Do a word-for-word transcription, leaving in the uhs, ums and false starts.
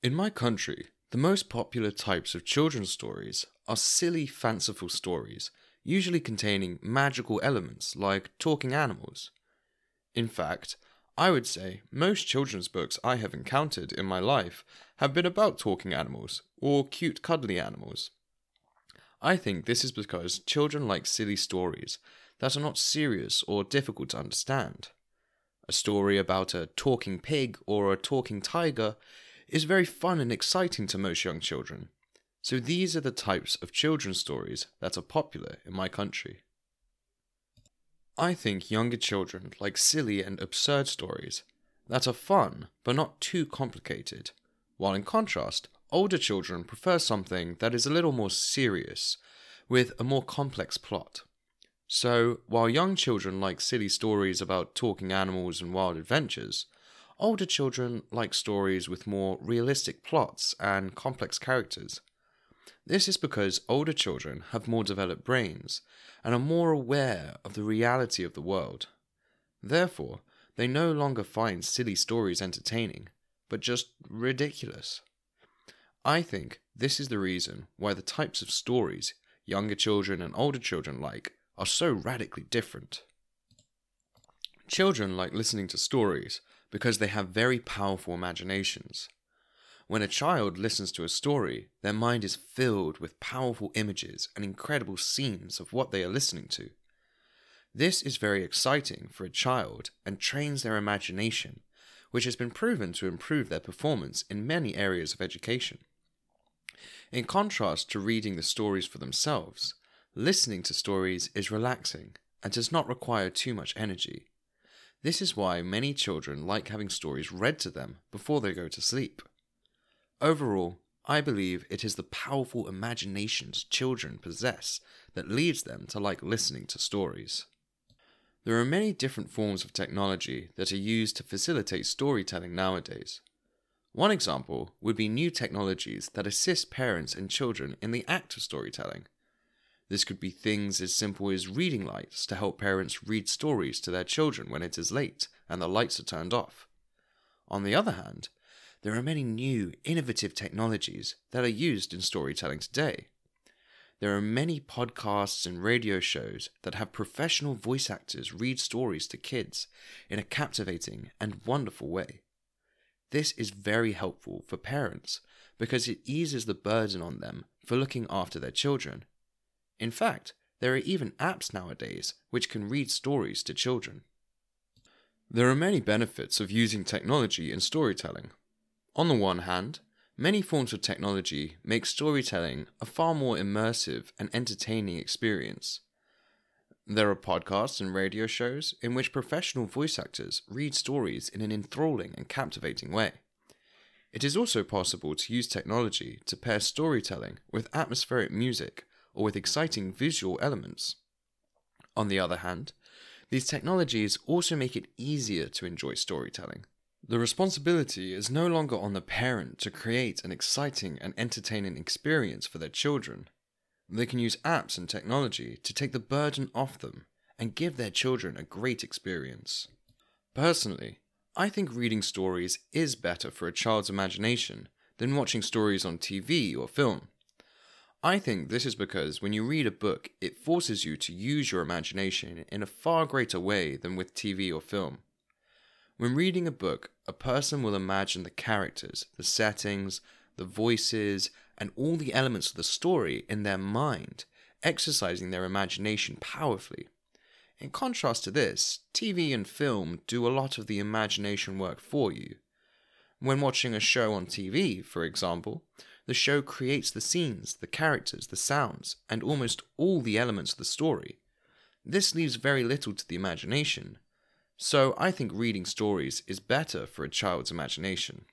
In my country, the most popular types of children's stories are silly, fanciful stories, usually containing magical elements like talking animals. In fact, I would say most children's books I have encountered in my life have been about talking animals or cute cuddly animals. I think this is because children like silly stories that are not serious or difficult to understand. A story about a talking pig or a talking tiger is very fun and exciting to most young children. So these are the types of children's stories that are popular in my country. I think younger children like silly and absurd stories that are fun but not too complicated, while in contrast, older children prefer something that is a little more serious, with a more complex plot. So, while young children like silly stories about talking animals and wild adventures, older children like stories with more realistic plots and complex characters. This is because older children have more developed brains and are more aware of the reality of the world. Therefore, they no longer find silly stories entertaining, but just ridiculous. I think this is the reason why the types of stories younger children and older children like are so radically different. Children like listening to stories because they have very powerful imaginations. When a child listens to a story, their mind is filled with powerful images and incredible scenes of what they are listening to. This is very exciting for a child and trains their imagination, which has been proven to improve their performance in many areas of education. In contrast to reading the stories for themselves, listening to stories is relaxing and does not require too much energy. This is why many children like having stories read to them before they go to sleep. Overall, I believe it is the powerful imaginations children possess that leads them to like listening to stories. There are many different forms of technology that are used to facilitate storytelling nowadays. One example would be new technologies that assist parents and children in the act of storytelling. This could be things as simple as reading lights to help parents read stories to their children when it is late and the lights are turned off. On the other hand, there are many new, innovative technologies that are used in storytelling today. There are many podcasts and radio shows that have professional voice actors read stories to kids in a captivating and wonderful way. This is very helpful for parents because it eases the burden on them for looking after their children. In fact, there are even apps nowadays which can read stories to children. There are many benefits of using technology in storytelling. On the one hand, many forms of technology make storytelling a far more immersive and entertaining experience. There are podcasts and radio shows in which professional voice actors read stories in an enthralling and captivating way. It is also possible to use technology to pair storytelling with atmospheric music or with exciting visual elements. On the other hand, these technologies also make it easier to enjoy storytelling. The responsibility is no longer on the parent to create an exciting and entertaining experience for their children. They can use apps and technology to take the burden off them and give their children a great experience. Personally, I think reading stories is better for a child's imagination than watching stories on T V or film. I think this is because when you read a book, it forces you to use your imagination in a far greater way than with T V or film. When reading a book, a person will imagine the characters, the settings, the voices, and all the elements of the story in their mind, exercising their imagination powerfully. In contrast to this, T V and film do a lot of the imagination work for you. When watching a show on T V, for example, the show creates the scenes, the characters, the sounds, and almost all the elements of the story. This leaves very little to the imagination. So I think reading stories is better for a child's imagination.